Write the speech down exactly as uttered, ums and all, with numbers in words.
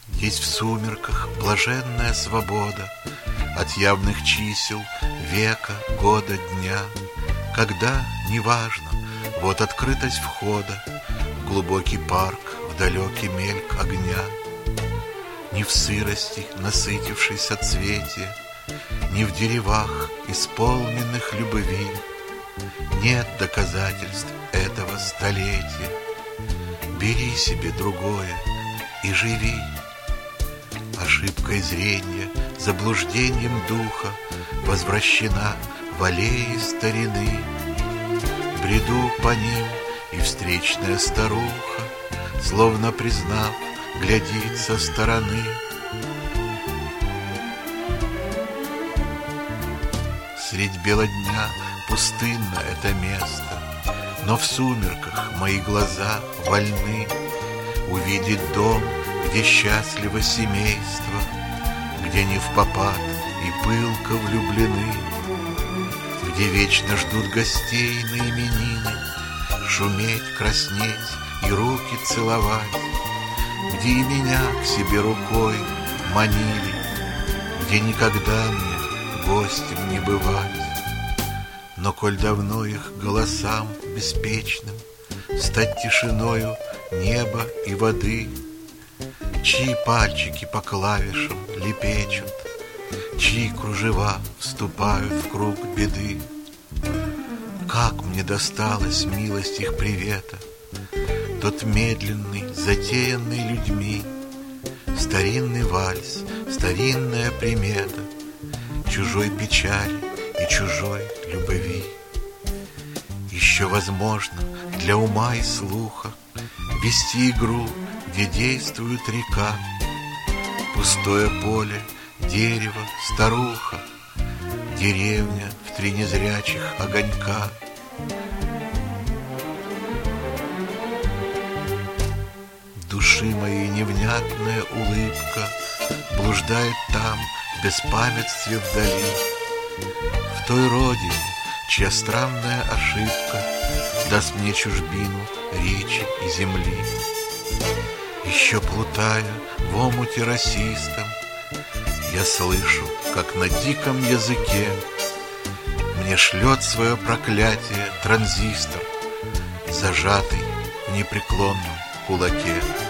Есть в сумерках блаженная свобода от явных чисел века, года, дня, когда, неважно, вот открытость входа в глубокий парк, в далекий мельк огня. Ни в сырости насытившейся цвете, ни в деревах, исполненных любви, нет доказательств этого столетия. Бери себе другое и живи. Ошибкой зрения, заблуждением духа возвращена в аллеи старины. Бреду по ним, и встречная старуха, словно признав, глядит со стороны. Средь бела дня пустынно это место, но в сумерках мои глаза вольны увидеть дом, где счастливо семейство, где не впопад и пылко влюблены, где вечно ждут гостей на именины, шуметь, краснеть и руки целовать, где и меня к себе рукой манили, где никогда мне гостем не бывать. Но коль давно их голосам беспечным стать тишиною неба и воды, чьи пальчики по клавишам лепечут, чьи кружева вступают в круг беды, как мне досталась милость их привета, тот медленный, затеянный людьми, старинный вальс, старинная примета чужой печали и чужой любви. Еще возможно для ума и слуха вести игру, где действует река, пустое поле, дерево, старуха, деревня в три незрячих огонька. Души моей невнятная улыбка блуждает там, в беспамятстве вдали, в той родине, чья странная ошибка даст мне чужбину речи и земли. Еще плутая в омуте расистом, я слышу, как на диком языке мне шлет свое проклятие транзистор, зажатый в непреклонном кулаке.